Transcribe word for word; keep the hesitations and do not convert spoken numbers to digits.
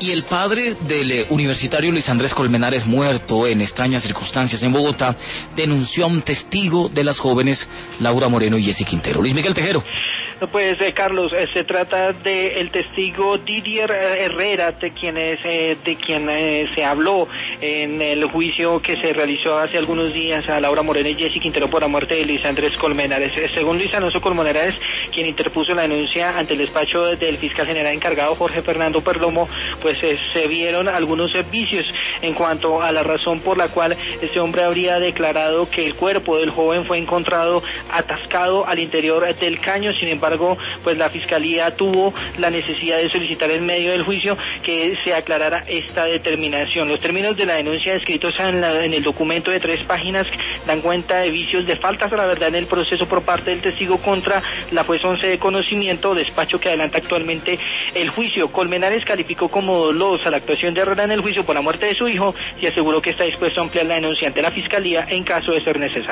Y el padre del eh, universitario Luis Andrés Colmenares, muerto en extrañas circunstancias en Bogotá, denunció a un testigo de las jóvenes Laura Moreno y Jessy Quintero. Luis Miguel Tejero. Pues eh, Carlos, eh, se trata de el testigo Didier Herrera, de quien, es, eh, de quien eh, se habló en el juicio que se realizó hace algunos días a Laura Moreno y Jessy Quintero por la muerte de Luis Andrés Colmenares. Eh, según Luis Alonso Colmenares, quien interpuso la denuncia ante el despacho del fiscal general encargado Jorge Fernando Perdomo, pues eh, se vieron algunos vicios en cuanto a la razón por la cual este hombre habría declarado que el cuerpo del joven fue encontrado atascado al interior del caño. Sin embargo, pues la fiscalía tuvo la necesidad de solicitar en medio del juicio que se aclarara esta determinación. Los términos de la denuncia escritos en, la, en el documento de tres páginas dan cuenta de vicios de faltas a la verdad en el proceso por parte del testigo contra la juez once de conocimiento, despacho que adelanta actualmente el juicio. Colmenares calificó como dolosa la actuación de Herrera en el juicio por la muerte de su hijo y aseguró que está dispuesto a ampliar la denuncia ante la fiscalía en caso de ser necesario.